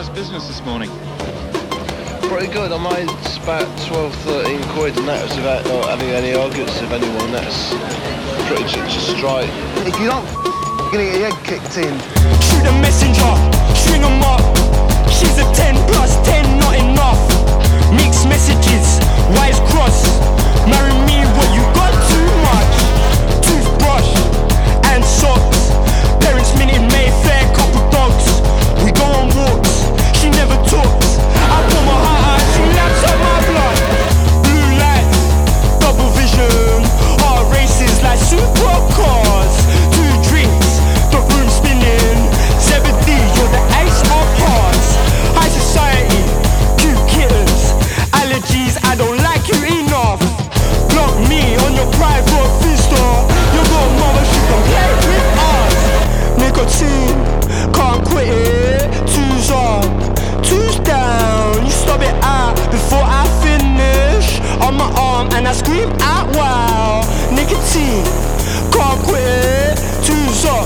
How's business this morning? Pretty good. I made about 12, 13 quid, and that was without not having any arguments with anyone. That's pretty just straight. If you don't, you're gonna get your head kicked in. Shoot a messenger, string 'em up. She's a 10 plus 10, not enough. Mixed messages, wise cross. Marry me, what you got too much. Toothbrush and socks. Parents minute Mayfair, couple dogs. We go on walks, she never talks. I pull my heart out, she laps up my blood. Blue lights, double vision. Heart races like supercars. 2 drinks, the room spinning. Zebedee, you're the ace of hearts. High society, cute kittens. Allergies, I don't like you enough. Block me on your private vista. Your godmother, she can play with us. Nicotine, can't quit it. 2's up, 2's down. You stop it out before I finish. On my arm and I scream out wow. Nicotine, can't quit it. 2's up,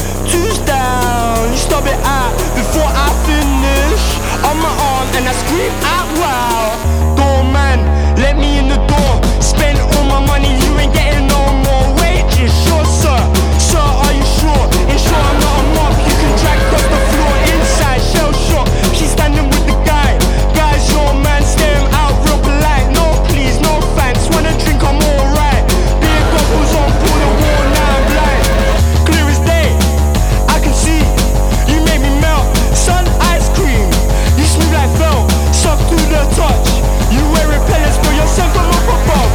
2's down. You stop it out before I finish. On my arm and I scream out wow. Doorman, let me in the door. Spend all my money, you ain't getting no more wages. Sure sir, sir are you sure? Ensure I'm not a mob. You can drag across the floor inside. Shell shock, she's standing with the guy. Guys, your man, stare him out real polite. No please, no thanks. Wanna drink, I'm alright. Beer goggles on, pull the wall, now I'm blind. Clear as day, I can see. You made me melt, sun ice cream. You smooth like felt, suck through the touch. You wearing pellets for yourself from up above.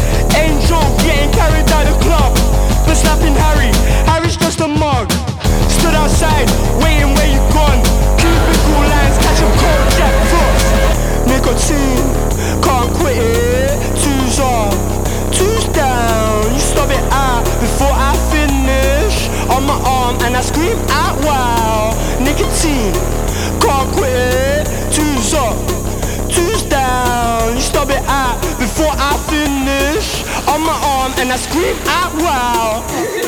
Angel getting carried out the club. But slapping Harry, Harry's just a mug. Stood outside, waiting where you gone. Cubicle lines, catch a cold Jack Frost. Nicotine, can't quit it. 2's up, 2's down. You stop it out before I finish. On my arm and I scream out wow. Nicotine, can't quit it. 2's up, 2's down. You stop it out before I finish. On my arm and I scream out wow.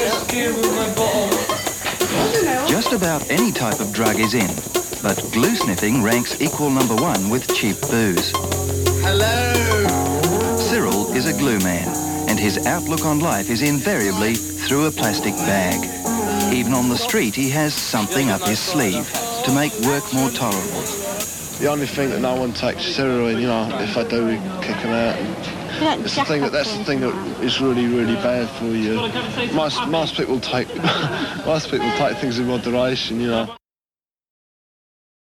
Just about any type of drug is in, but glue sniffing ranks equal number 1 with cheap booze. Hello. Cyril is a glue man, and his outlook on life is invariably through a plastic bag. Even on the street, he has something up his sleeve to make work more tolerable. The only thing that no one takes is heroin. You know, if I do, we kick them out. That's the thing that is really, really bad for you. Most people take things in moderation. You know.